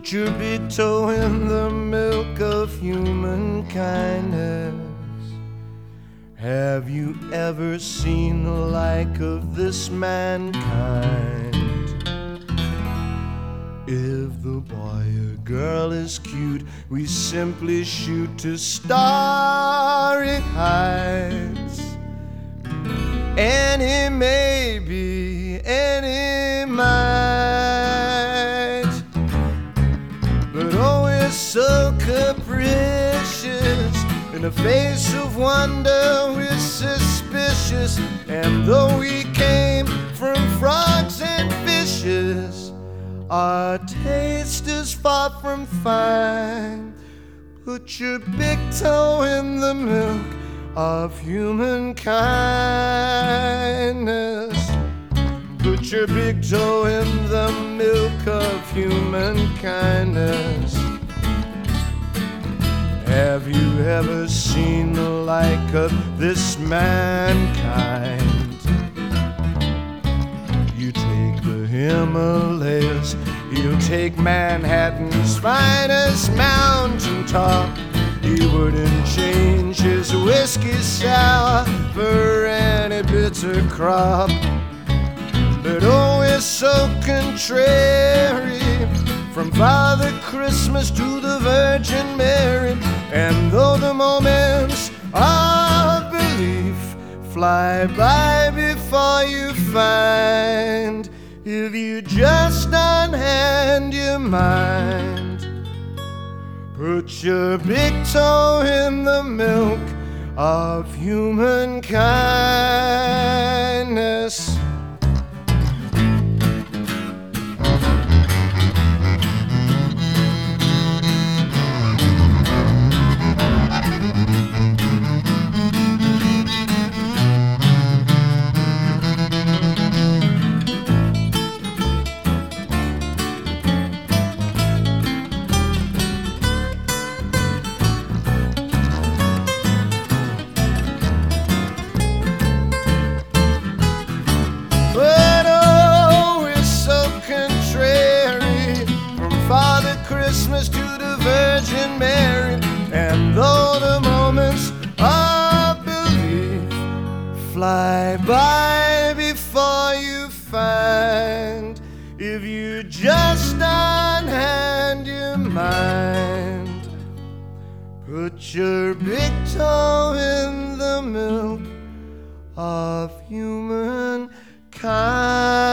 Put your big toe in the milk of human kindness. Have you ever seen the like of this mankind? If the boy or girl is cute, we simply shoot to starry heights. Any maybe, any might, but always so capricious. In the face of wonder we're suspicious. And though we came from frogs and fishes, our taste is far from fine. Put your big toe in the milk of human kindness. Put your big toe in the milk of human kindness. Have you ever seen the like of this mankind? You take the Himalayas, you take Manhattan's finest mountaintop. He wouldn't change his whiskey sour for any bitter crop. But oh, it's so contrary, from Father Christmas to the Virgin Mary. And though the moments of belief fly by before you find, if you just unhand your mind, put your big toe in the milk of human kindness. Christmas to the Virgin Mary. And though the moments of belief fly by before you find, if you just unhand your mind, put your big toe in the milk of human kind.